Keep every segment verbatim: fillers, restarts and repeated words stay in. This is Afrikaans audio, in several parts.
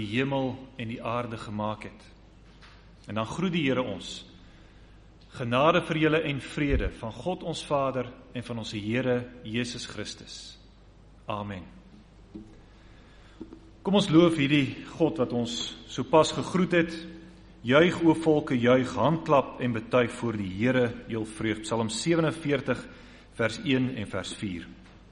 die hemel en die aarde gemaak het. En dan groet die Here ons. Genade vir julle en vrede van God ons Vader en van ons Here Jesus Christus. Amen. Kom ons loof hierdie God wat ons sopas gegroet het. Juig o volke, juig, handklap en betuig voor die Here heel vreugd. Psalm sewenenveertig vers een en vers vier.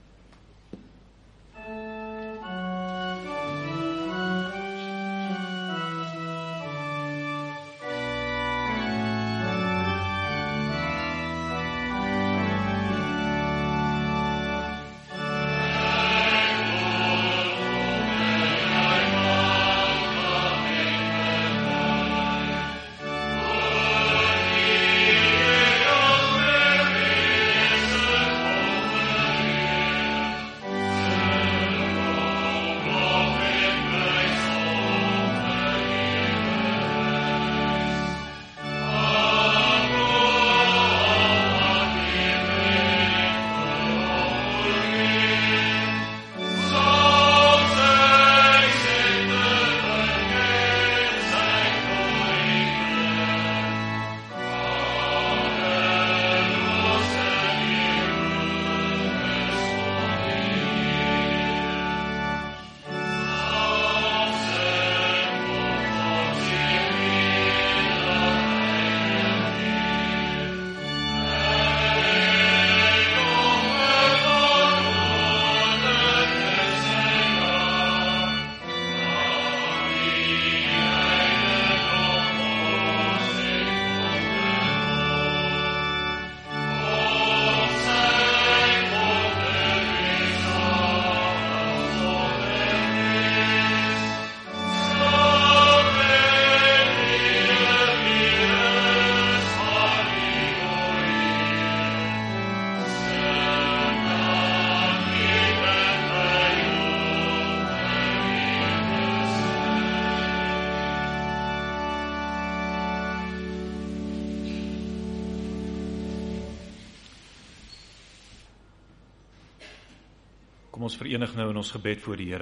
Kom ons verenig nou in ons gebed voor die Here.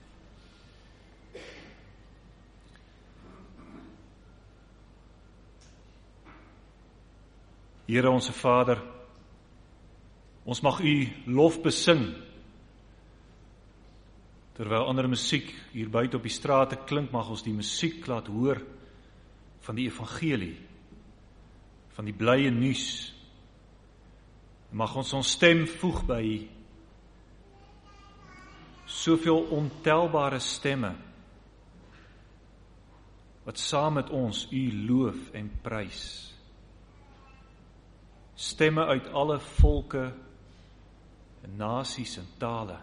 Here onse Vader, ons mag U lof besing, terwyl ander musiek hier buite op die strate klink, mag ons die musiek laat hoor van die evangelie, van die blye nuus. Mag ons ons stem voeg by soveel ontelbare stemme wat saam met ons U loof en prys. Stemme uit alle volke en nasies en tale.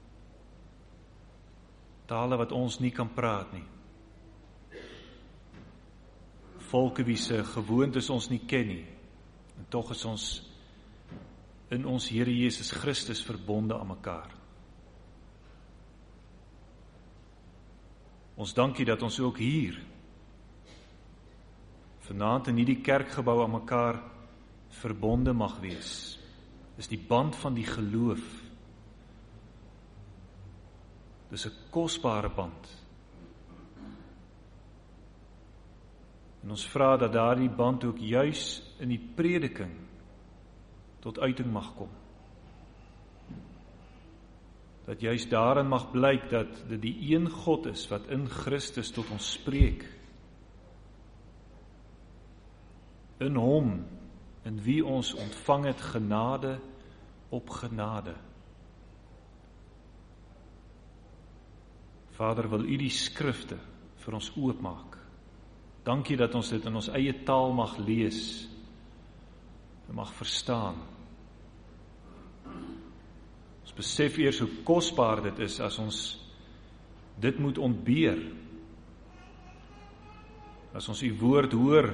Tale wat ons nie kan praat nie. Volke wie se gewoontes ons nie ken nie. En tog is ons in ons Here Jesus Christus verbonde aan mekaar. Ons dankie dat ons ook hier vanaand in hierdie kerkgebou aan mekaar verbonde mag wees. Dis die band van die geloof. Dis 'n kosbare band. En ons vra dat daardie band ook juis in die prediking tot uiting mag kom. Dat juis daarin mag blyk dat dit die een God is wat in Christus tot ons spreek. In hom, in wie ons ontvang het genade op genade. Vader, wil U die skrifte vir ons oopmaak. Dankie dat ons dit in ons eie taal mag lees en mag verstaan. Ons besef eers hoe kosbaar dit is as ons dit moet ontbeer. As ons U woord hoor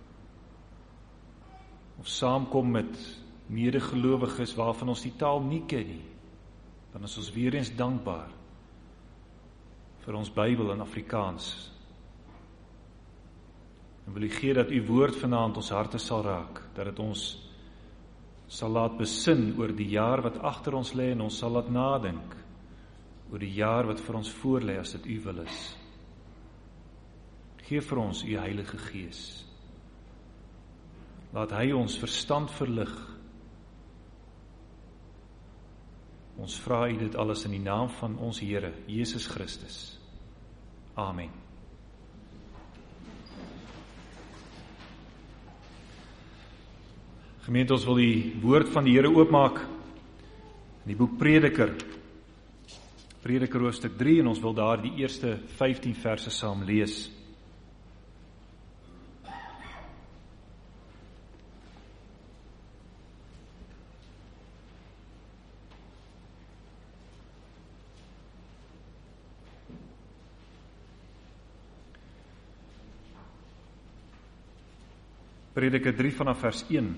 of saamkom met medegelowiges waarvan ons die taal nie ken nie, dan is ons weer eens dankbaar vir ons Bybel in Afrikaans. En wil U gee dat U woord vanaand ons harte sal raak, dat dit ons sal laat besin oor die jaar wat agter ons lê en ons sal laat nadink oor die jaar wat vir ons voor lê as dit U wil is. Gee vir ons u Heilige Gees. Laat hy ons verstand verlig. Ons vra u dit alles in die naam van ons Here, Jesus Christus. Amen. Gemeente, ons wil die woord van die Here oopmaak in die boek Prediker. Prediker hoofstuk drie, en ons wil daar die eerste vyftien verse saam lees. Prediker drie vanaf vers een.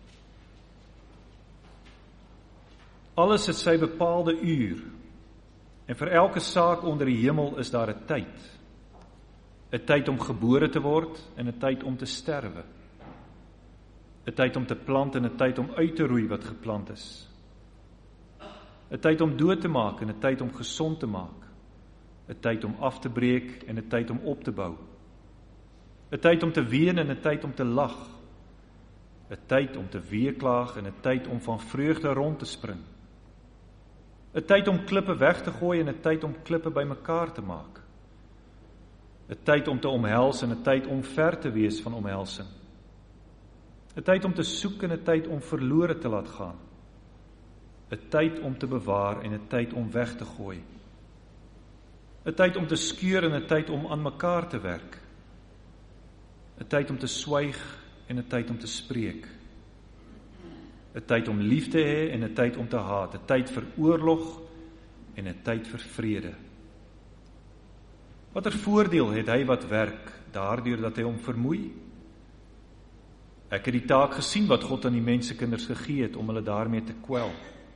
Alles het sy bepaalde uur, en vir elke saak onder die hemel is daar 'n tyd. 'n Tyd om gebore te word en 'n tyd om te sterwe. 'n Tyd om te plant en 'n tyd om uit te roei wat geplant is. 'n Tyd om dood te maak en 'n tyd om gesond te maak. 'n Tyd om af te breek en 'n tyd om op te bou. 'n Tyd om te ween en 'n tyd om te lag. 'n Tyd om te weeklaag en 'n tyd om van vreugde rond te spring. 'n Tyd om klippe weg te gooi en 'n tyd om klippe bymekaar te maak. 'n Tyd om te omhels en 'n tyd om ver te wees van omhelsing. 'n Tyd om te soek en 'n tyd om verlore te laat gaan. 'n Tyd om te bewaar en 'n tyd om weg te gooi. 'n Tyd om te skeur en 'n tyd om aan mekaar te werk. 'n Tyd om te swyg en 'n tyd om te spreek. 'n Tyd om lief te hê en 'n tyd om te haat. 'n Tyd vir oorlog en 'n tyd vir vrede. Watter voordeel het hy wat werk, daardeur dat hy hom vermoei? Ek het die taak gesien wat God aan die mensekinders gegee het, om hulle daarmee te kwel.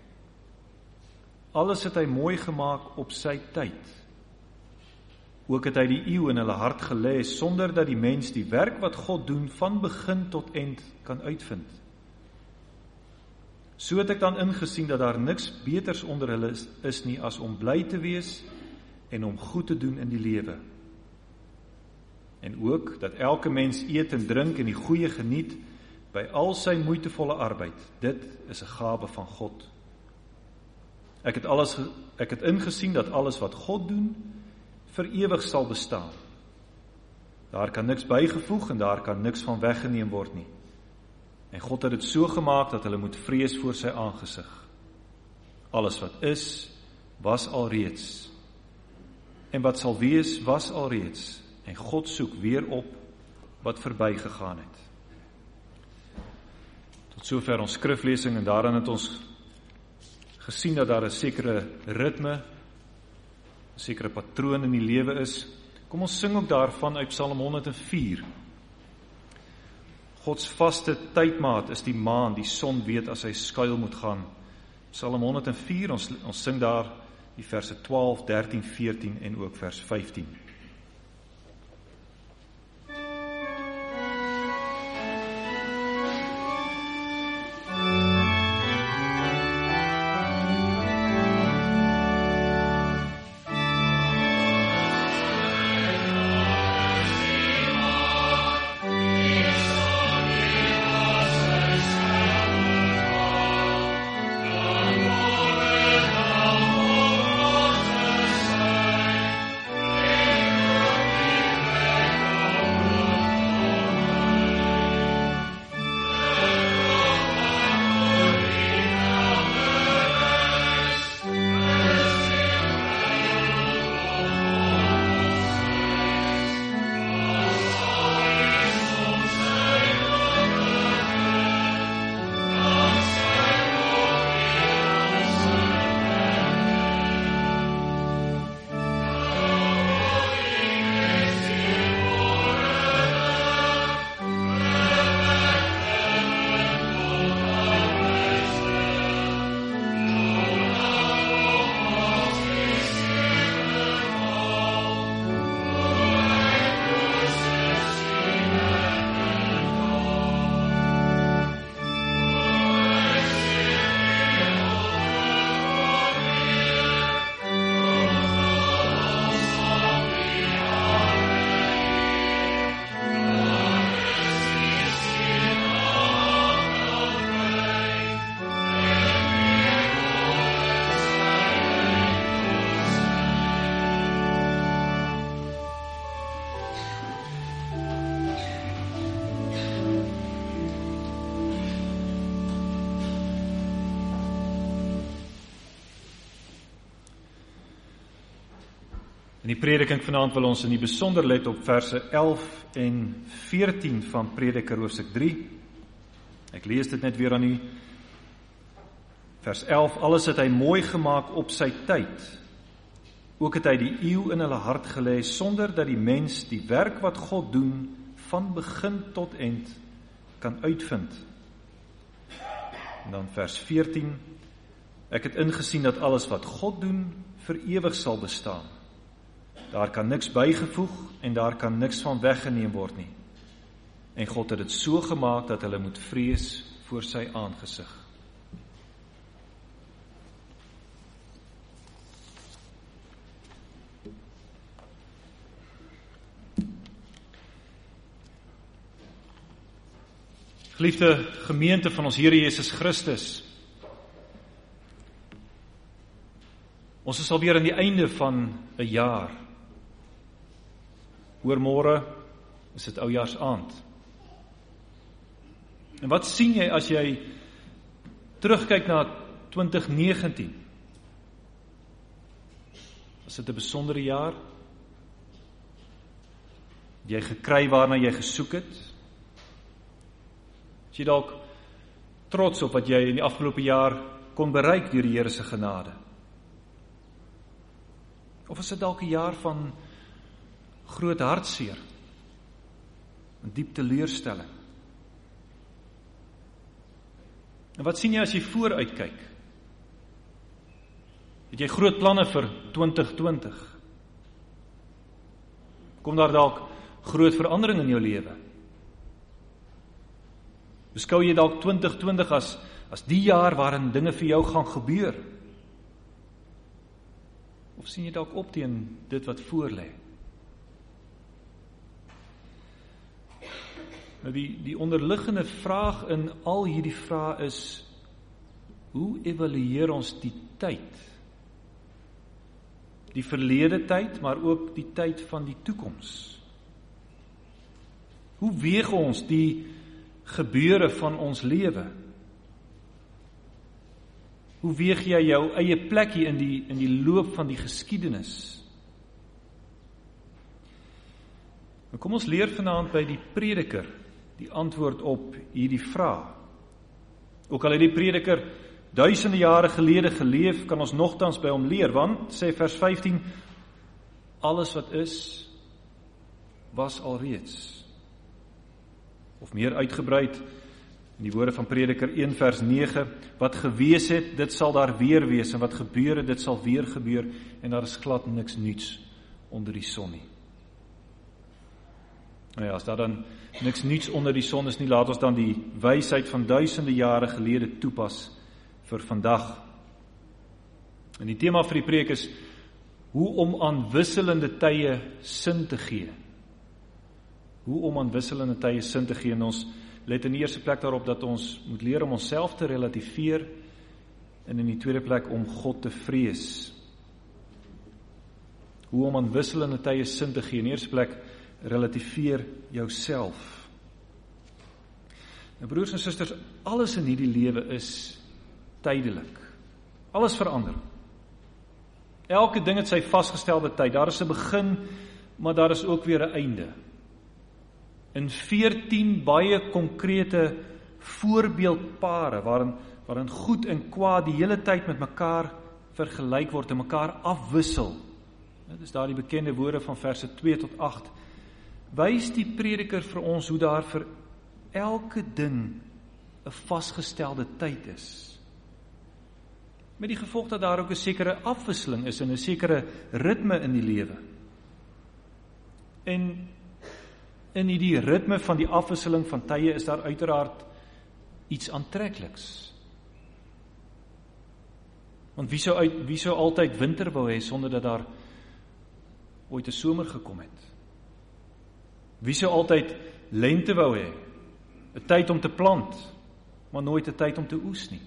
Alles het hy mooi gemaak op sy tyd. Ook het hy die eeu in hulle hart gelê, sonder dat die mens die werk wat God doen, van begin tot eind kan uitvind. So het ek dan ingesien dat daar niks beters onder hulle is, is nie, as om bly te wees en om goed te doen in die lewe. En ook dat elke mens eet en drink en die goeie geniet, by al sy moeitevolle arbeid. Dit is 'n gawe van God. Ek het, alles, ek het ingesien dat alles wat God doen, vir ewig sal bestaan. Daar kan niks bygevoeg en daar kan niks van weggeneem word nie. En God het dit so gemaak dat hulle moet vrees voor sy aangesig. Alles wat is, was alreeds. En wat sal wees, was alreeds. En God soek weer op wat verbygegaan het. Tot sover ons skriflesing, en daarin het ons gesien dat daar 'n sekere ritme, 'n sekere patroon in die lewe is. Kom ons sing ook daarvan uit Psalm honderd en vier. Gods vaste tydmaat is die maan, die son weet as hy skuil moet gaan. Psalm honderd en vier, ons, ons sing daar die verse twaalf, dertien, veertien en ook vers vyftien. Oh In die prediking vanaand wil ons in die besonder let op verse elf en veertien van Prediker hoofstuk drie. Ek lees dit net weer aan u. Vers elf, alles het hy mooi gemaak op sy tyd. Ook het hy die eeu in hulle hart gelê, sonder dat die mens die werk wat God doen, van begin tot eind, kan uitvind. En dan vers veertien, ek het ingesien dat alles wat God doen, vir ewig sal bestaan. Daar kan niks bygevoeg en daar kan niks van weggeneem word nie. En God het dit so gemaak dat hulle moet vrees voor sy aangesig. Geliefde gemeente van ons Here Jesus Christus, ons is alweer aan die einde van 'n jaar. Oormôre is dit oujaarsaand. En wat sien jy as jy terugkyk na twintig negentien? Was dit 'n besondere jaar? Het jy gekry waarna jy gesoek het? Is jy dalk trots op wat jy in die afgelope jaar kon bereik deur die Here se genade? Of is dit dalk 'n jaar van groot hartseer, 'n diep teleurstelling? En wat sien jy as jy vooruitkyk? Het jy groot planne vir twintig twintig? Kom daar dalk groot verandering in jou lewe? Beskou jy dalk twintig twintig as, as die jaar waarin dinge vir jou gaan gebeur? Of sien jy dalk op teen dit wat voor lê? Nou die, die onderliggende vraag in al hierdie vrae is, hoe evalueer ons die tyd? Die verlede tyd, maar ook die tyd van die toekoms. Hoe weeg ons die gebeure van ons lewe? Hoe weeg jy jou eie plekkie in die, in die loop van die geskiedenis? Nou kom ons leer vanaand by die Prediker die antwoord op hierdie vraag. Ook al het die Prediker duisende jare gelede geleef, kan ons nogtans by hom leer, want, sê vers vyftien, alles wat is, was alreeds. Of meer uitgebreid, in die woorde van Prediker een vers nege, wat gewees het, dit sal daar weer wees, en wat gebeur het, dit sal weer gebeur, en daar is glad niks nuuts onder die son nie. Nou ja, as daar dan niks nuuts onder die son is nie, laat ons dan die wysheid van duisende jare gelede toepas vir vandag. En die tema vir die preek is, hoe om aan wisselende tye sin te gee. Hoe om aan wisselende tye sin te gee, en ons let in die eerste plek daarop dat ons moet leer om onsself te relativeer, en in die tweede plek om God te vrees. Hoe om aan wisselende tye sin te gee, in die eerste plek, relativeer jouself. Nou broers en susters, alles in hierdie lewe is tydelik. Alles verander. Elke ding het sy vasgestelde tyd. Daar is 'n begin, maar daar is ook weer 'n einde. In veertien baie konkrete voorbeeldpare waarin waarin goed en kwaad die hele tyd met mekaar vergelyk word en mekaar afwissel. Dit is daar die bekende woorde van verse twee tot agt. Wys die Prediker vir ons hoe daar vir elke ding 'n vasgestelde tyd is. Met die gevolg dat daar ook 'n sekere afwisseling is en 'n sekere ritme in die lewe. En in die ritme van die afwisseling van tye is daar uiteraard iets aantrekliks. Want wie sou, uit, wie sou altyd winter wou hê sonder dat daar ooit 'n somer gekom het? Wie sou altyd lente wou hê? 'n Tyd om te plant, maar nooit 'n tyd om te oes nie.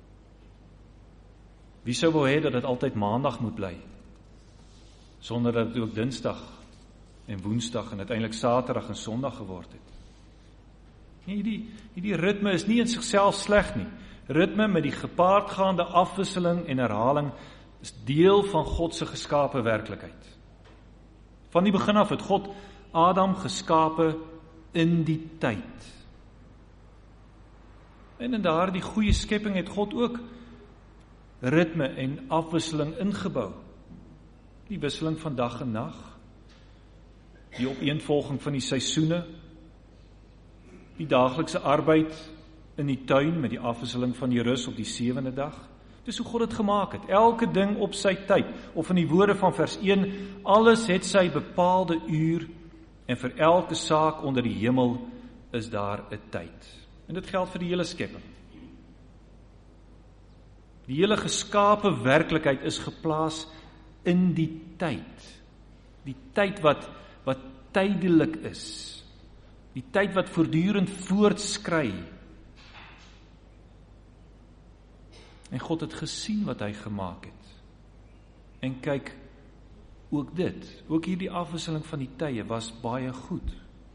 Wie sou wou hê dat dit altyd maandag moet bly, sonder dat dit ook dinsdag en woensdag en uiteindelik saterdag en sondag geword het? Nee, hierdie, hierdie ritme is nie in sigself sleg nie. Ritme met die gepaardgaande afwisseling en herhaling is deel van God se geskape werklikheid. Van die begin af het God Adam geskape in die tyd. En in daardie goeie skepping het God ook ritme en afwisseling ingebou. Die wisseling van dag en nag, die opeenvolging van die seisoene, die daaglikse arbeid in die tuin met die afwisseling van die rus op die sewende dag. Dis hoe God het gemaak het, elke ding op sy tyd, of in die woorde van vers een, alles het sy bepaalde uur, en vir elke saak onder die hemel is daar 'n tyd. En dit geld vir die hele skepping. Die hele geskape werklikheid is geplaas in die tyd. Die tyd wat, wat tydelik is. Die tyd wat voortdurend voortskry. En God het gesien wat hy gemaak het. En kyk, ook dit, ook hierdie afwisseling van die tye was baie goed.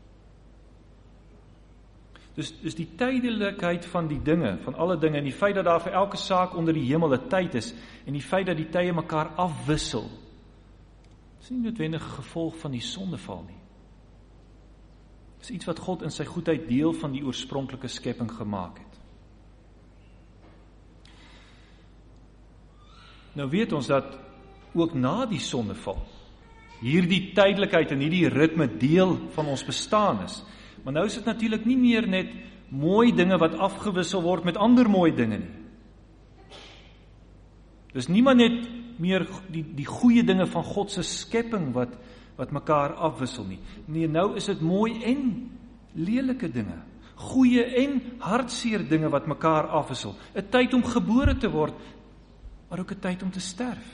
Dus, dus die tydelikheid van die dinge, van alle dinge, en die feit dat daar vir elke saak onder die hemel 'n tyd is, en die feit dat die tye mekaar afwissel, is nie noodwendig 'n gevolg van die sondeval nie. Dis iets wat God in sy goedheid deel van die oorspronklike skepping gemaak het. Nou weet ons dat ook na die sondeval hierdie tydelikheid en hierdie ritme deel van ons bestaan is. Maar nou is dit natuurlik nie meer net mooi dinge wat afgewissel word met ander mooi dinge nie. Dis nie maar net meer die, die goeie dinge van God se skepping wat, wat mekaar afwissel nie. Nee, nou is dit mooi en lelike dinge. Goeie en hartseer dinge wat mekaar afwissel. 'n Tyd om gebore te word, maar ook 'n tyd om te sterf.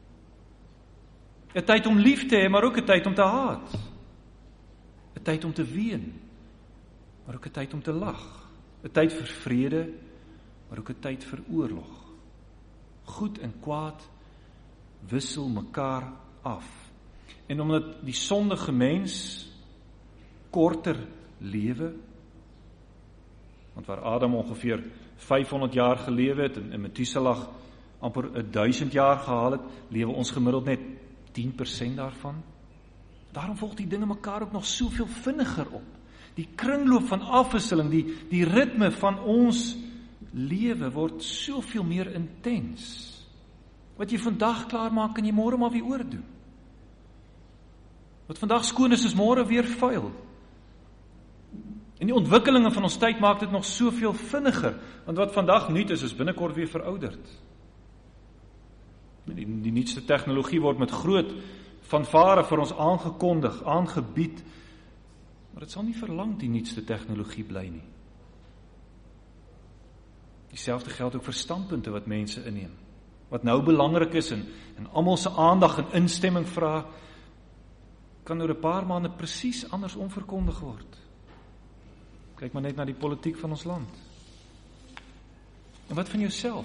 'n Tyd om lief te hê, maar ook 'n tyd om te haat. 'n Tyd om te ween, maar ook 'n tyd om te lag. 'n Tyd vir vrede, maar ook 'n tyd vir oorlog. Goed en kwaad wissel mekaar af. En omdat die sondige mens korter lewe, want waar Adam ongeveer vyfhonderd jaar gelewe het en, en Methuselah amper duisend jaar gehaal het, lewe ons gemiddeld net tien persent daarvan. Daarom volg die dinge mekaar ook nog soveel vinniger op. Die kringloop van afwisseling, die, die ritme van ons lewe word soveel meer intens. Wat jy vandag klaar maak, kan jy môre maar weer oordoen. Wat vandag skoon is, is môre weer vuil. En die ontwikkelinge van ons tyd maak dit nog soveel vinniger, want wat vandag nuut is, is binnekort weer verouderd. Die, die nuutste tegnologie word met groot fanfare vir ons aangekondig, aangebied, maar dit sal nie verlang die nuutste tegnologie bly nie. Dieselfde geld ook vir standpunte wat mense inneem, wat nou belangrik is en, en almal se aandag en instemming vra, kan oor 'n paar maande presies anders onverkondig word. Kyk maar net na die politiek van ons land. En wat van jouself?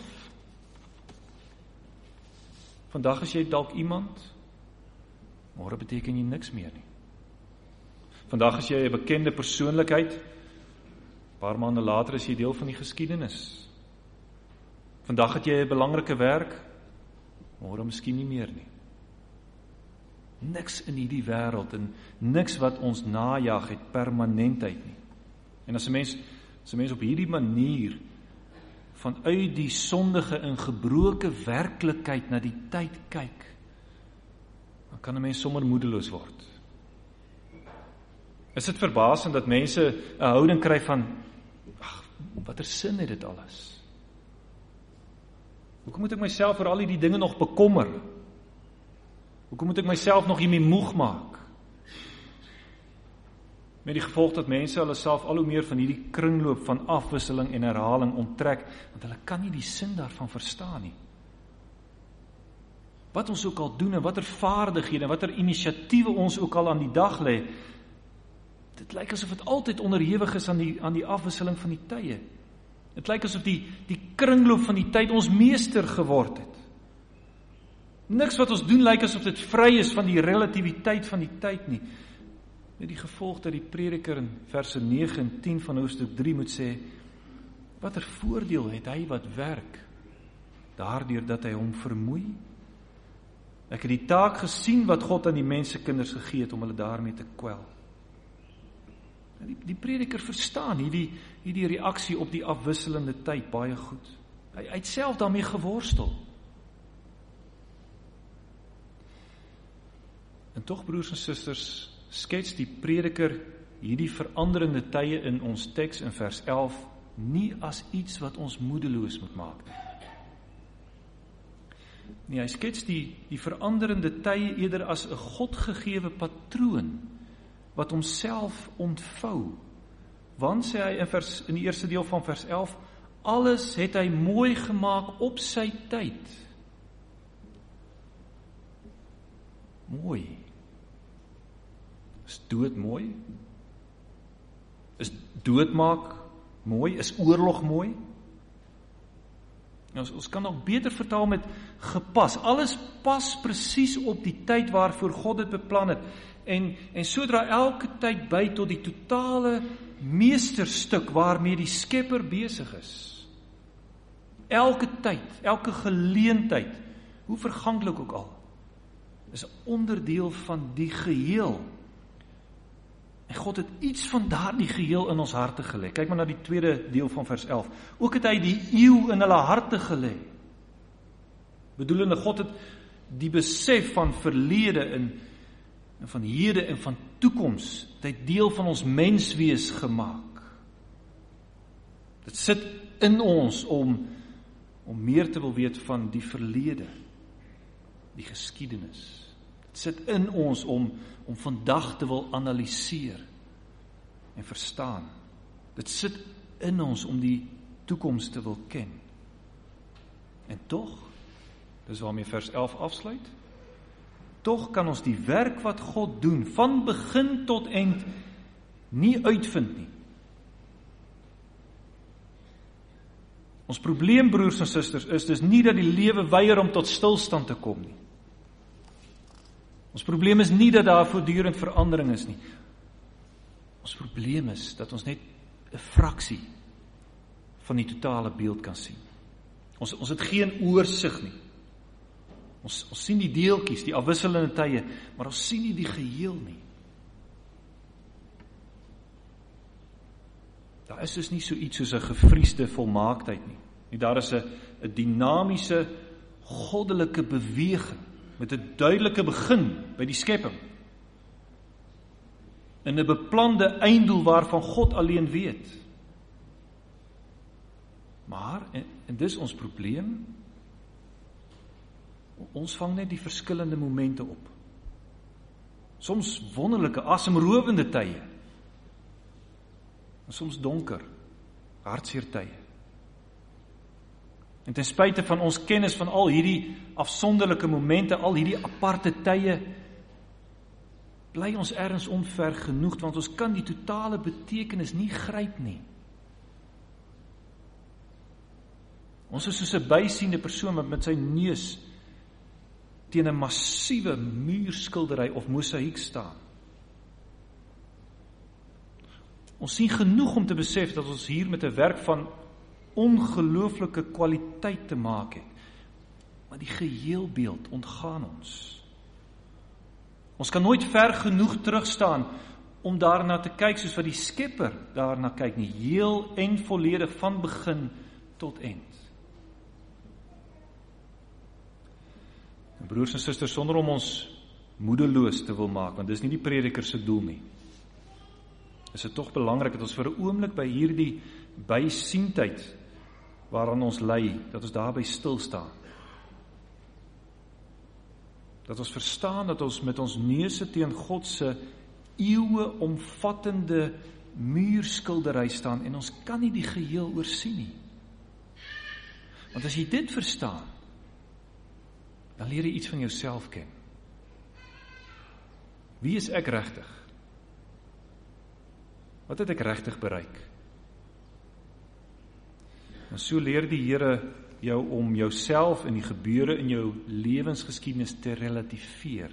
Vandag is jy dalk iemand, môre beteken jy niks meer nie. Vandag is jy 'n bekende persoonlikheid, 'n paar maande later is jy deel van die geskiedenis. Vandag het jy 'n belangrike werk, môre miskien nie meer nie. Niks in hierdie wêreld en niks wat ons najag het permanentheid nie. En as 'n mens, as 'n mens op hierdie manier vanuit die sondige en gebroke werklikheid na die tyd kyk, dan kan 'n mens sommer moedeloos word. Is dit verbasend dat mense 'n houding kry van, ag, watter sin het dit alles? Hoekom moet ek myself oor al die dinge nog bekommer? Hoekom moet ek myself nog hiermee moeg maak? Met die gevolg dat mense hulle self al hoe meer van hierdie kringloop van afwisseling en herhaling onttrek, want hulle kan nie die sin daarvan verstaan nie. Wat ons ook al doen en watter vaardighede, watter inisiatiewe ons ook al aan die dag lê, dit lyk asof dit altyd onderhewig is aan die, aan die afwisseling van die tye. Dit lyk asof die, die kringloop van die tyd ons meester geword het. Niks wat ons doen lyk asof dit vry is van die relativiteit van die tyd nie. Met die gevolg dat die prediker in verse nege en tien van hoofstuk drie moet sê, watter voordeel het hy wat werk, daardeur dat hy hom vermoei? Ek het die taak gesien wat God aan die mensekinders gegee het om hulle daarmee te kwel. Die, die prediker verstaan hierdie, hierdie reaksie op die afwisselende tyd baie goed. Hy, hy het self daarmee geworstel. En tog, broers en susters, skets die prediker hierdie veranderende tye in ons teks in vers elf nie as iets wat ons moedeloos moet maak nie. Nee, hy skets die, die veranderende tye eerder as 'n godgegewe patroon wat homself ontvou. Want sê hy in, vers, in die eerste deel van vers elf, alles het hy mooi gemaak op sy tyd. Mooi. Is dood mooi? Is doodmaak mooi? Is oorlog mooi? Ons, ons kan ook beter vertaal met gepas. Alles pas presies op die tyd waarvoor God dit beplan het. En, en sodra elke tyd by tot die totale meesterstuk waarmee die Skepper besig is. Elke tyd, elke geleentheid, hoe verganklik ook al, is 'n onderdeel van die geheel. En God het iets van daardie geheel in ons harte gelê. Kyk maar na die tweede deel van vers elf. Ook het hy die eeu in hulle harte gelê. Bedoelende, God het die besef van verlede en, en van hede en van toekoms, dit het deel van ons menswees gemaak. Dit sit in ons om, om meer te wil weet van die verlede, die geskiedenis. Dit sit in ons om, om vandag te wil analiseer en verstaan. Dit sit in ons om die toekoms te wil ken. En tog, dis waarmee vers elf afsluit, tog kan ons die werk wat God doen, van begin tot eind, nie uitvind nie. Ons probleem, broers en susters, is dus nie dat die lewe weier om tot stilstand te kom nie. Ons probleem is nie dat daar voortdurend verandering is nie. Ons probleem is dat ons net 'n fraksie van die totale beeld kan sien. Ons, ons het geen oorsig nie. Ons, ons sien die deeltjies, die afwisselende tye, maar ons sien nie die geheel nie. Daar is dus nie so iets soos 'n gevriesde volmaaktheid nie. nie daar is 'n 'n dinamiese, goddelike beweging met 'n duidelike begin by die skepping. En 'n beplande einddoel waarvan God alleen weet. Maar, en, en dis ons probleem, ons vang net die verskillende momente op. Soms wonderlike, asemrowende tye. En soms donker, hartseer tye. En ten spyte van ons kennis van al hierdie afsonderlike momente, al hierdie aparte tye, bly ons ergens onvergenoegd, want ons kan die totale betekenis nie gryp nie. Ons is soos 'n bysiende persoon wat met sy neus teen 'n massiewe muurskildery of mosaïek staan. Ons sien genoeg om te besef dat ons hier met 'n werk van ongelooflike kwaliteit te maak het. Maar die geheelbeeld ontgaan ons. Ons kan nooit ver genoeg terugstaan om daarna te kyk soos wat die Skepper daarna kyk nie, heel en volledig van begin tot eind. En broers en susters, sonder om ons moedeloos te wil maak, want dis nie die prediker se doel nie, is dit tog belangrik dat ons vir 'n oomblik by hierdie bysiendheid waaraan ons lei, dat ons daarby stil staan. Dat ons verstaan dat ons met ons neuse teen God se eeue omvattende muurskildery staan en ons kan nie die geheel oorsien nie. Want as jy dit verstaan, dan leer jy iets van jouself ken. Wie is ek regtig? Wat het ek regtig bereik? En so leer die Here jou om jouself en die gebeure in jou lewensgeskiedenis te relativeer.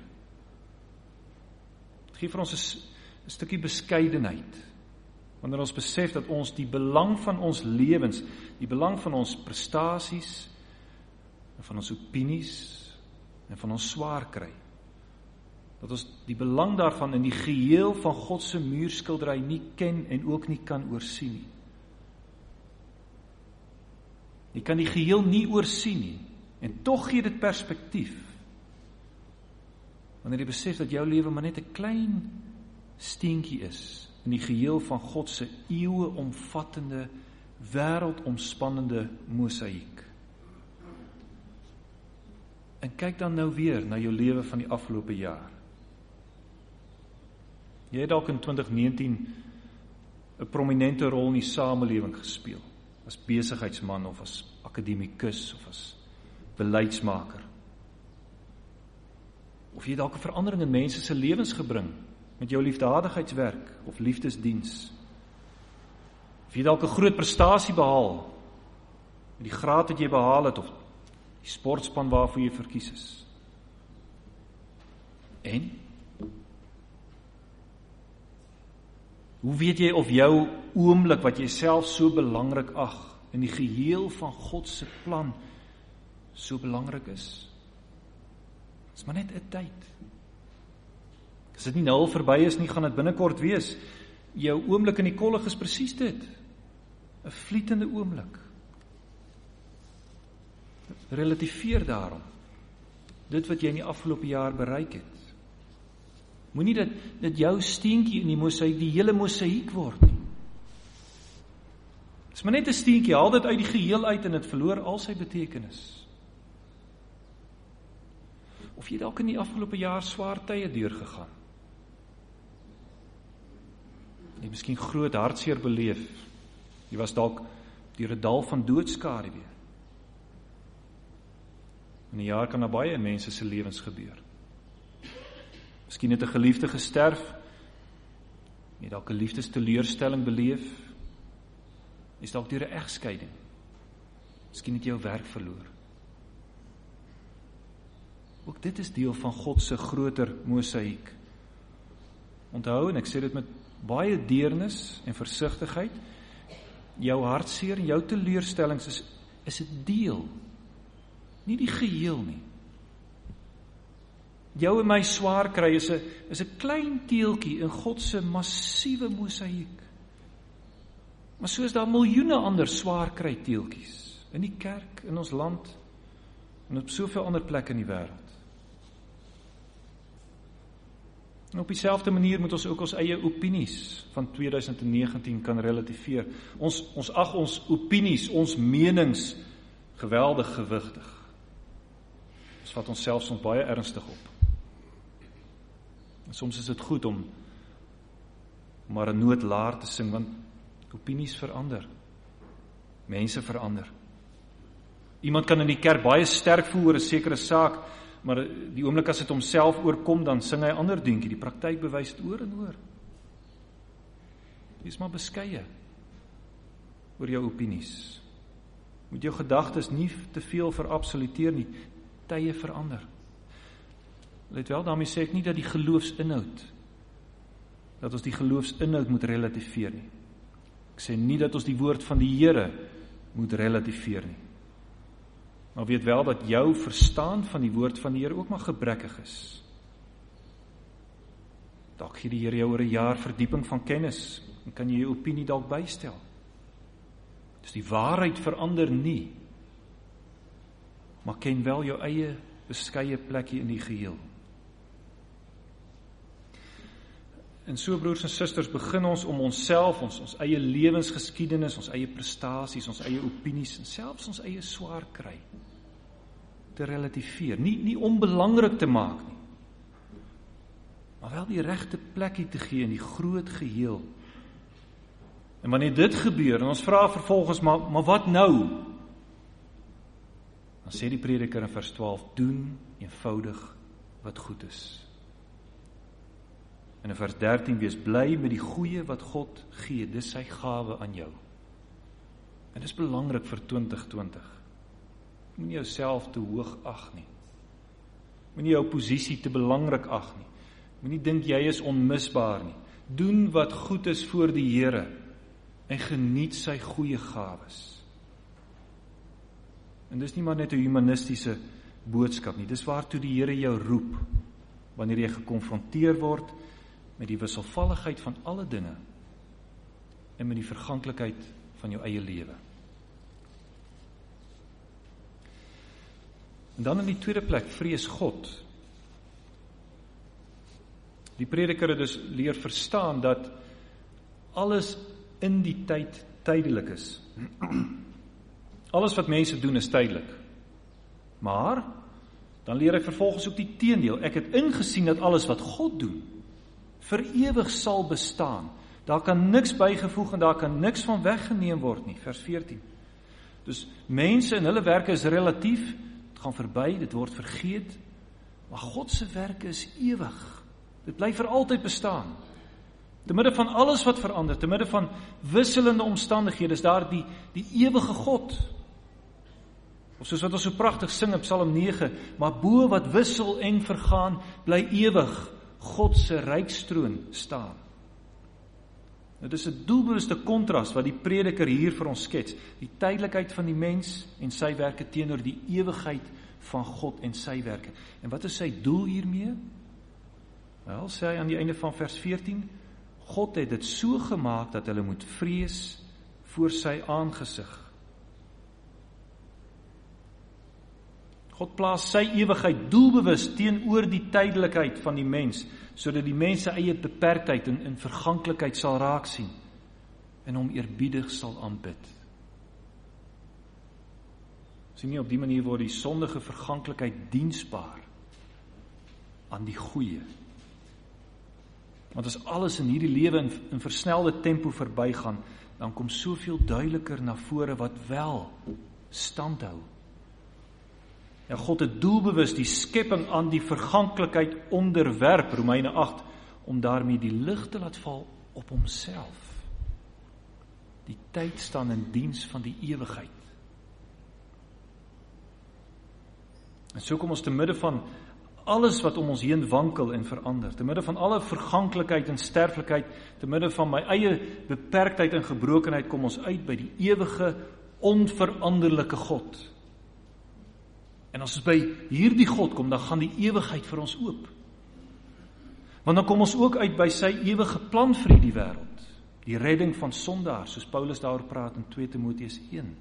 Het gee vir ons 'n, 'n stukkie beskeidenheid, wanneer ons besef dat ons die belang van ons lewens, die belang van ons prestasies, en van ons opinies, en van ons swaar kry. Dat ons die belang daarvan in die geheel van God se muurskildery nie ken en ook nie kan oorsien nie. Jy kan die geheel nie oorsien nie, en tog gee dit perspektief. Wanneer jy besef dat jou lewe maar net 'n klein steentjie is in die geheel van God se eeue omvattende, wêreldomspannende mosaïek. En kyk dan nou weer na jou lewe van die afgelope jaar. Jy het dalk in twintig negentien 'n prominente rol in die samelewing gespeel, as besigheidsman of as akademikus of as beleidsmaker. Of jy dalk 'n verandering in mense se lewens gebring met jou liefdadigheidswerk of liefdesdiens. Of jy dalk 'n groot prestasie behaal met die graad wat jy behaal het of die sportspan waarvoor jy verkies is. En hoe weet jy of jou oomblik wat jy self so belangrik ag in die geheel van God se plan so belangrik is? Dit is maar net 'n tyd. As dit nie nou al verby is nie, gaan dit binnekort wees. Jou oomblik in die kollig is presies dit. 'n Vlietende oomblik. Relativeer daarom dit wat jy in die afgelope jaar bereik het. Moenie dat dit jou steentjie in die mosaïek die hele mosaïek word nie. Dit is maar net 'n steentjie, haal dit uit die geheel uit en dit verloor al sy betekenis. Of jy dalk in die afgelope jaar swaar tye deurgegaan. Jy het miskien groot hartseer beleef. Jy was dalk deur 'n dal van doodskaduwee. In 'n jaar kan daar baie mense se lewens gebeur. Miskien het 'n geliefde gesterf, jy het dalk 'n liefdesteleurstelling beleef, jy is dalk deur 'n egskeiding, miskien het jy jou werk verloor. Ook dit is deel van God se groter mosaïek. Onthou, en ek sê dit met baie deernis en versigtigheid, jou hartseer en jou teleurstellings is, is 'n deel, nie die geheel nie. Jou en my swaar kry is 'n is 'n klein teeltjie in God se massiewe mosaïek. Maar so is daar miljoene ander swaar kry teeltjies in die kerk, in ons land en op soveel ander plekke in die wêreld. En op dieselfde manier moet ons ook ons eie opinies van twintig negentien kan relativeer. Ons ons ag ons opinies, ons menings geweldig gewigtig. Ons vat onsself soms baie ernstig op. En soms is dit goed om maar 'n noodlaar te sing, want opinies verander. Mense verander. Iemand kan in die kerk baie sterk voel oor 'n sekere saak, maar die oomblik as dit homself oorkom, dan sing hy 'n ander dingetjie. Die praktyk bewys dit oor en oor. Wees maar beskeie oor jou opinies. Moet jou gedagtes nie te veel verabsoluteer nie. Tye verander. Let wel, daarmee sê ek nie dat die geloofsinhoud, dat ons die geloofsinhoud moet relativeer nie. Ek sê nie dat ons die woord van die Here moet relativeer nie. Maar weet wel dat jou verstaan van die woord van die Here ook maar gebrekkig is. Dalk gee die Here jou oor 'n jaar verdieping van kennis, en kan jy jou opinie dalk bystel. Dus die waarheid verander nie, maar ken wel jou eie beskeie plekkie in die geheel. En so, broers en susters, begin ons om onsself, ons, ons eie lewensgeskiedenis, ons eie prestasies, ons eie opinies, en selfs ons eie swaar kry, te relativeer, nie, nie onbelangrik te maak nie, maar wel die regte plekkie te gee in die groot geheel. En wanneer dit gebeur, en ons vra vervolgens, maar, maar wat nou? Dan sê die prediker in vers twaalf, doen eenvoudig wat goed is. En in vers dertien, wees bly met die goeie wat God gee, dis sy gawe aan jou. En dis belangrik vir twintig twintig. Moenie jouself te hoog ag nie. Moenie jou posisie te belangrik ag nie. Moenie dink jy is onmisbaar nie. Doen wat goed is voor die Here en geniet sy goeie gawes. En dis nie maar net 'n humanistiese boodskap nie. Dis waartoe die Here jou roep, wanneer jy gekonfronteer word met die wisselvalligheid van alle dinge en met die verganklikheid van jou eie lewe. En dan in die tweede plek, vrees God. Die prediker het dus leer verstaan dat alles in die tyd tydelik is. Alles wat mense doen is tydelik. Maar, dan leer hy vervolgens ook die teendeel. Ek het ingesien dat alles wat God doen, vir ewig sal bestaan. Daar kan niks bygevoeg en daar kan niks van weggeneem word nie. Vers veertien. Dus mense en hulle werke is relatief, dit gaan verby, dit word vergeet, maar God se werke is ewig. Dit bly vir altyd bestaan. Te midde van alles wat verander, te midde van wisselende omstandighede, is daar die, die ewige God. Of soos wat ons so pragtig sing op Psalm nege, maar bo wat wissel en vergaan, bly ewig God se rykstroon staan. Dit is 'n doelbewuste kontras wat die prediker hier vir ons skets, die tydelikheid van die mens en sy werke teenoor die ewigheid van God en sy werke. En wat is sy doel hiermee? Wel, sê hy aan die einde van vers veertien, God het dit so gemaak dat hulle moet vrees voor sy aangesig. God plaas sy ewigheid doelbewus teenoor die tydelikheid van die mens, sodat die mens sy eie beperktheid en, en verganklikheid sal raak sien en hom eerbiedig sal aanbid. Sien nie, op die manier word die sondige verganklikheid diensbaar aan die goeie. Want as alles in hierdie lewe in, in versnelde tempo verbygaan, dan kom soveel duideliker na vore wat wel stand hou. Ja, God het doelbewus die skepping aan die verganklikheid onderwerp, Romeine agt, om daarmee die lig te laat val op homself. Die tyd staan in diens van die ewigheid. En so kom ons te midde van alles wat om ons heen wankel en verander, te midde van alle verganklikheid en sterflikheid, te midde van my eie beperktheid en gebrokenheid, kom ons uit by die ewige, onveranderlike God. En as ons by hierdie God kom, dan gaan die ewigheid vir ons oop. Want dan kom ons ook uit by sy ewige plan vir hierdie wêreld, die redding van sondaars, soos Paulus daaroor praat in twee Timoteus een.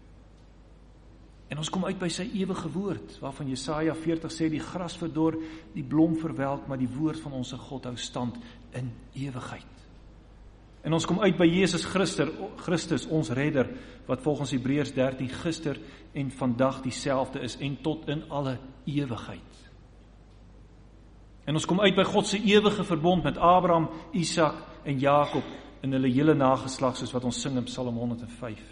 En ons kom uit by sy ewige woord, waarvan Jesaja veertig sê, die gras verdor, die blom verwelk, maar die woord van ons God hou stand in ewigheid. En ons kom uit by Jesus Christus, Christus, ons redder, wat volgens Hebreërs dertien gister en vandag dieselfde is, en tot in alle ewigheid. En ons kom uit by God se ewige verbond met Abraham, Isak en Jakob, in hulle hele nageslag, soos wat ons sing in Psalm honderd en vyf.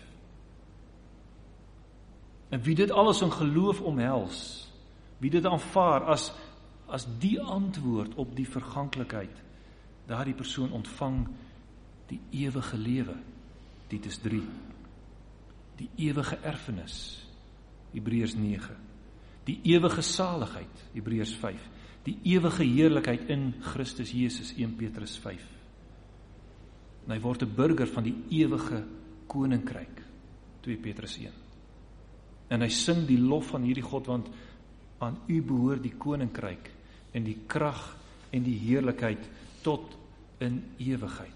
En wie dit alles in geloof omhels, wie dit aanvaar as, as die antwoord op die verganklikheid, daardie persoon ontvang die ewige lewe, Titus drie, die ewige erfenis, Hebreërs nege, die ewige saligheid, Hebreërs vyf, die ewige heerlikheid in Christus Jesus, een Petrus vyf. En hy word 'n burger van die ewige koninkryk, twee Petrus een. En hy sing die lof van hierdie God, want aan u behoort die koninkryk en die krag en die heerlikheid tot in ewigheid.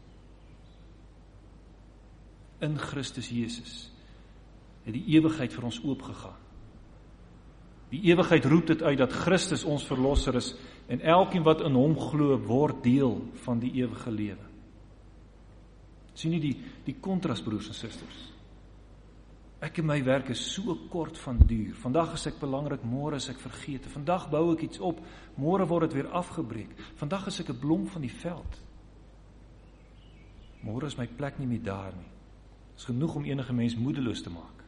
In Christus Jesus het die ewigheid vir ons oopgegaan. Die ewigheid roep dit uit dat Christus ons verlosser is en elkeen wat in hom glo word deel van die ewige lewe. Sien nie die, die kontras, broers en susters? Ek en my werk is so kort van duur. Vandag is ek belangrik, môre is ek vergete. Vandag bou ek iets op, môre word dit weer afgebreek. Vandag is ek 'n blom van die veld. Môre is my plek nie meer daar nie. Dit is genoeg om enige mens moedeloos te maak.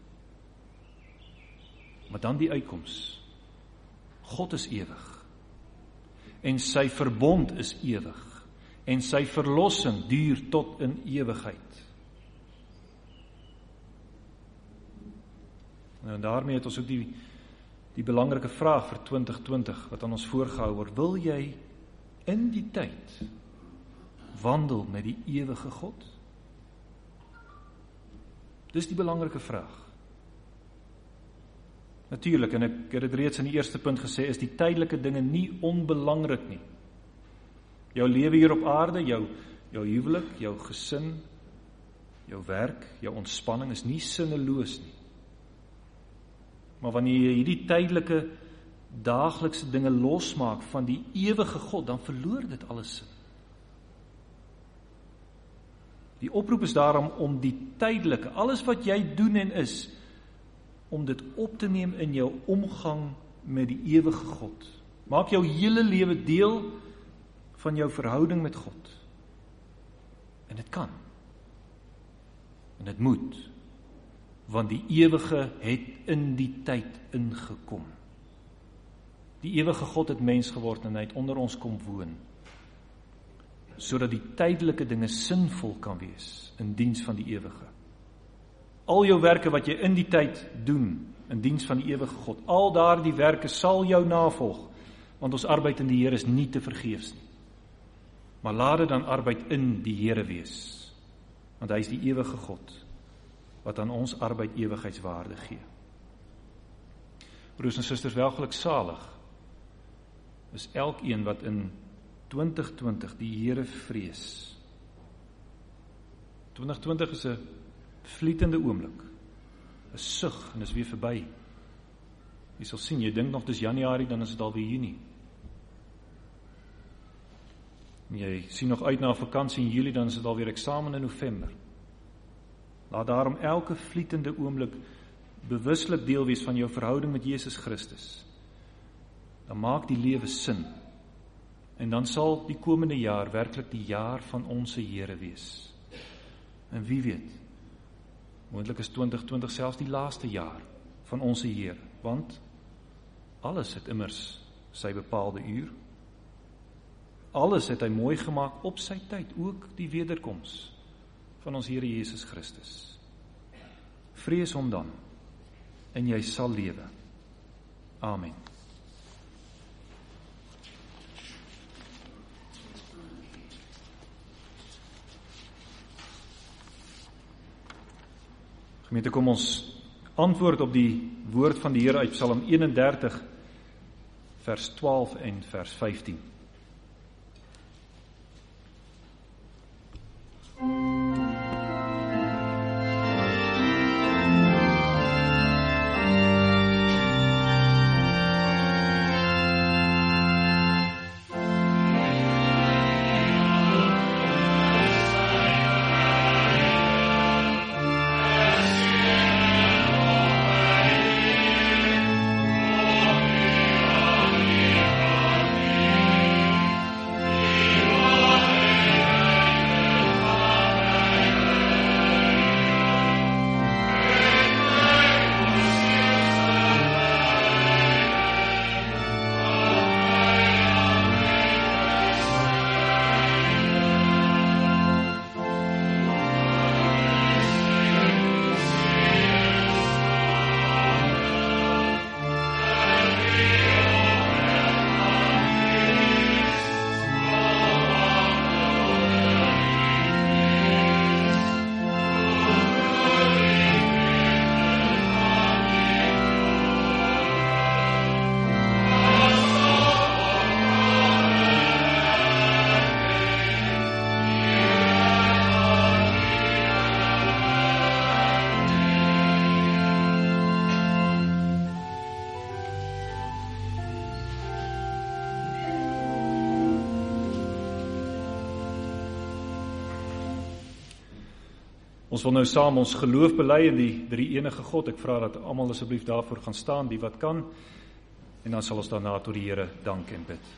Maar dan die uitkoms. God is ewig. En sy verbond is ewig. En sy verlossing duur tot in ewigheid. En daarmee het ons ook die, die belangrike vraag vir twintig twintig, wat aan ons voorgehou word. Wil jy in die tyd wandel met die ewige God? Dis die belangrike vraag. Natuurlik, en ek het dit reeds in die eerste punt gesê, is die tydelike dinge nie onbelangrik nie. Jou lewe hier op aarde, jou, jou huwelik, jou gesin, jou werk, jou ontspanning is nie sinneloos nie. Maar wanneer jy hierdie tydelike, daaglikse dinge losmaak van die ewige God, dan verloor dit alles sin. Die oproep is daarom om die tydelike, alles wat jy doen en is, om dit op te neem in jou omgang met die ewige God. Maak jou hele lewe deel van jou verhouding met God. En dit kan. En dit moet. Want die ewige het in die tyd ingekom. Die ewige God het mens geword en hy het onder ons kom woon. Sodat die tydelike dinge sinvol kan wees in diens van die ewige. Al jou werke wat jy in die tyd doen, in diens van die ewige God, al daardie werke sal jou navolg, want ons arbeid in die Here is nie te vergeefs nie. Maar laat dit dan arbeid in die Here wees, want hy is die ewige God, wat aan ons arbeid ewigheidswaarde gee. Broers en susters, welgeluksalig is elkeen wat in twintig twintig die Here vrees. twintig twintig is 'n vlietende oomblik, 'n sug en is weer verby. Jy sal sien, jy dink nog dis Januarie, dan is dit alweer Junie. En jy sien nog uit na 'n vakansie in Julie, dan is dit alweer eksamen in November. Laat daarom elke vlietende oomblik bewuslik deel wees van jou verhouding met Jesus Christus. Dan maak die lewe sin. En dan sal die komende jaar werklik die jaar van ons Here wees. En wie weet, moontlik is twintig twintig selfs die laaste jaar van ons Here, want alles het immers sy bepaalde uur. Alles het hy mooi gemaak op sy tyd, ook die wederkoms van ons Here Jesus Christus. Vrees hom dan, en jy sal lewe. Amen. Gemeente, kom ons antwoord op die woord van die Here uit Psalm eenendertig, vers twaalf en vers vyftien. Ons wil nou saam ons geloof bely in die drie enige God. Ek vra dat almal asseblief daarvoor gaan staan, die wat kan, en dan sal ons daarna tot die Here dank en bid.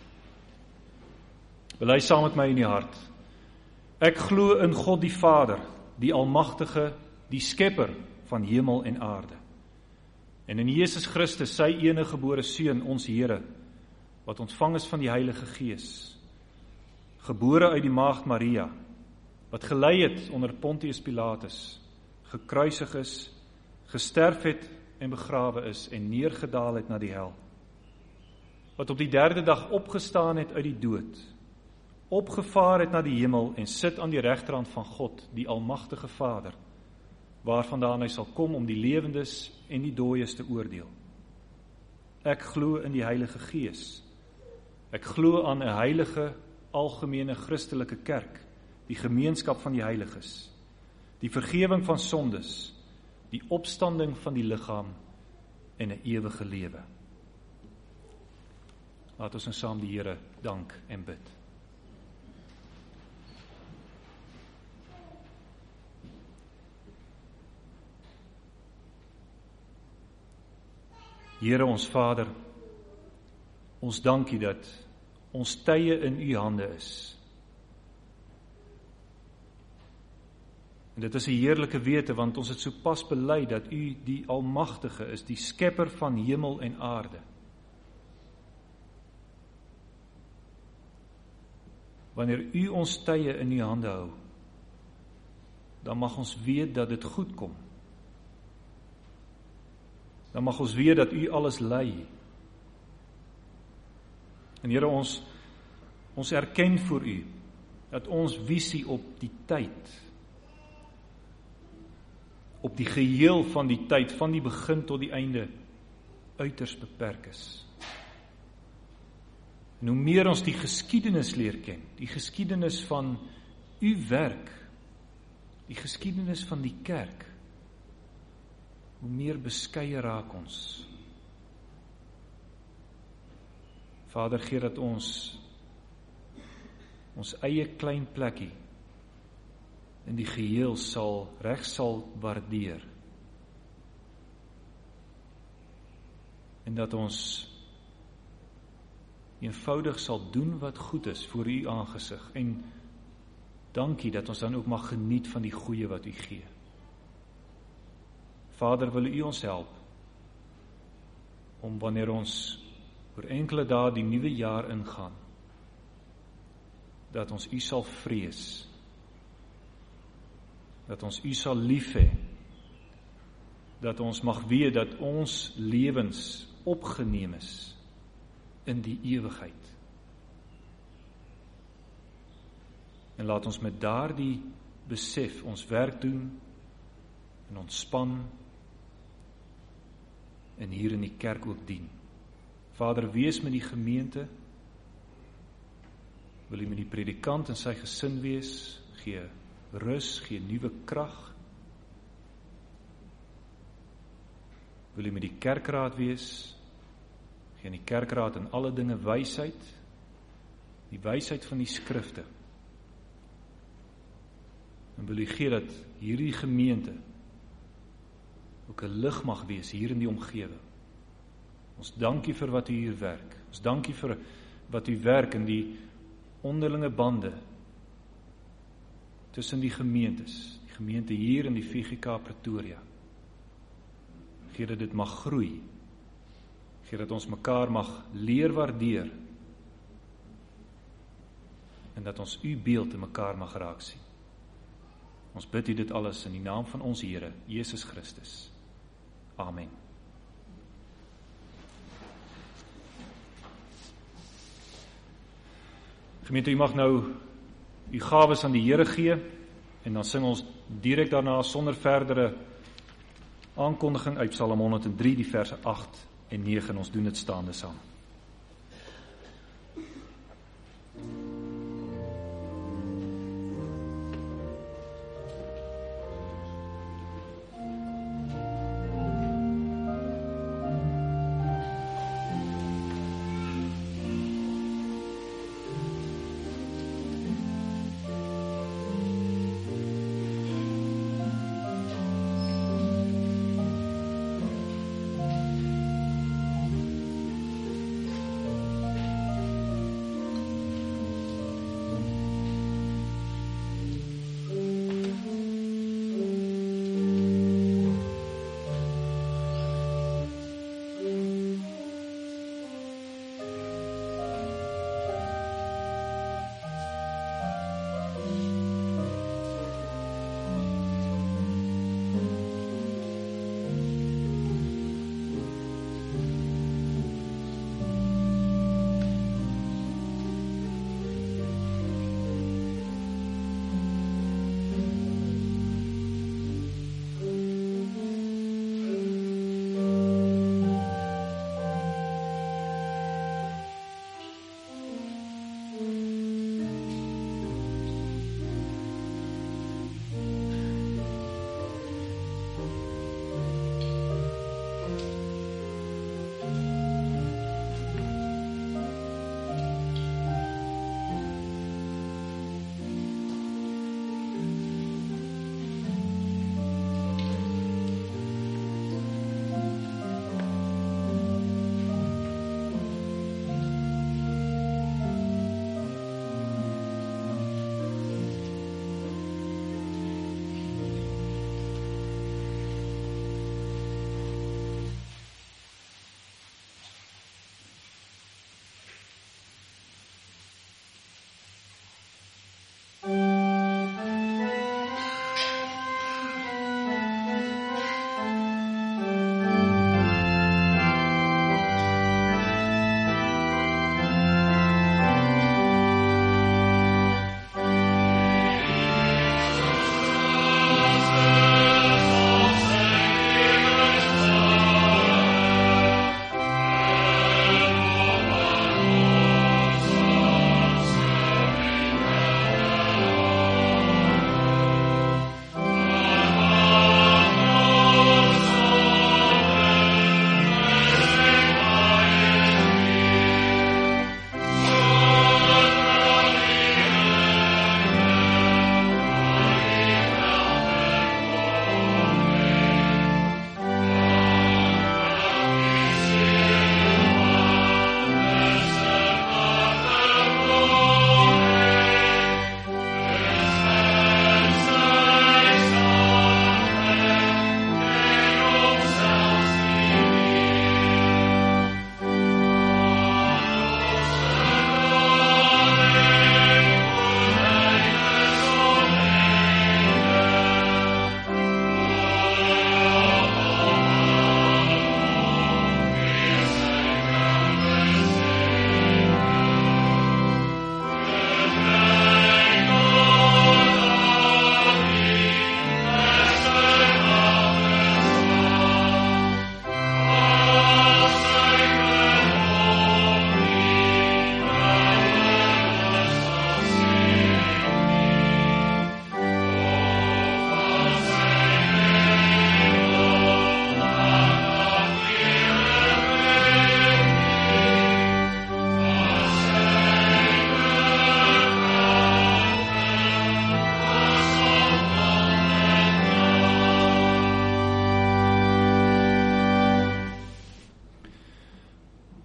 Bely saam met my in die hart. Ek glo in God die Vader, die Almagtige, die Skepper van hemel en aarde. En in Jesus Christus, sy enige gebore Seun, ons Here, wat ontvang is van die Heilige Gees, gebore uit die maagd Maria, wat gelei het onder Pontius Pilatus, gekruisig is, gesterf het en begrawe is en neergedaal het na die hel, wat op die derde dag opgestaan het uit die dood, opgevaar het na die hemel en sit aan die regterhand van God, die Almagtige Vader, waarvandaan hy sal kom om die lewendes en die dooies te oordeel. Ek glo in die Heilige Gees. Ek glo aan 'n heilige, algemene Christelike kerk, die gemeenskap van die heiliges, die vergewing van sondes, die opstanding van die liggaam en 'n ewige lewe. Laat ons nou saam die Here dank en bid. Here ons Vader, ons dankie dat ons tye in U hande is. En dit is 'n heerlike wete, want ons het sopas bely dat U die Almagtige is, die skepper van hemel en aarde. Wanneer U ons tye in U hande hou, dan mag ons weet dat dit goed kom. Dan mag ons weet dat U alles lei. En Here, ons, ons erken voor U, dat ons visie op die tyd, op die geheel van die tyd, van die begin tot die einde, uiters beperk is. En hoe meer ons die geskiedenis leer ken, die geskiedenis van U werk, die geskiedenis van die kerk, hoe meer beskeie raak ons. Vader, gee dat ons ons eie klein plekkie in die geheel sal reg sal waardeer. En dat ons eenvoudig sal doen wat goed is voor U aangesig. En dankie dat ons dan ook mag geniet van die goeie wat U gee. Vader, wil U ons help om wanneer ons oor enkele dae die nuwe jaar ingaan, dat ons U sal vrees, dat ons U sal lief hê, dat ons mag weet dat ons lewens opgeneem is in die ewigheid. En laat ons met daardie besef ons werk doen en ontspan en hier in die kerk ook dien. Vader, wees met die gemeente, wil U met die predikant en sy gesin wees, gee rus, gee nuwe krag. Wil U met die kerkraad wees, gee in die kerkraad in alle dinge wysheid, die wysheid van die skrifte. En wil U gee dat hierdie gemeente ook 'n lig mag wees hier in die omgewing. Ons dankie vir wat U hier werk. Ons dankie vir wat U werk in die onderlinge bande tussen die gemeentes, die gemeente hier in die V G K Pretoria. Gee dat dit mag groei. Gee dat ons mekaar mag leer waardeer en dat ons U beeld in mekaar mag raak sien. Ons bid U dit alles in die naam van ons Here, Jesus Christus. Amen. Gemeente, U mag nou U gawes aan die Here gee en dan sing ons direk daarna sonder verdere aankondiging uit Psalm honderd en drie, die verse agt en negen. Ons doen dit staande saam.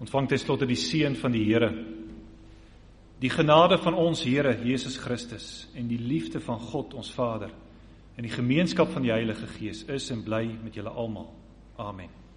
Ontvang ten slotte die seën van die Here. Die genade van ons Here Jesus Christus en die liefde van God ons Vader en die gemeenskap van die Heilige Gees is en bly met julle almal. Amen.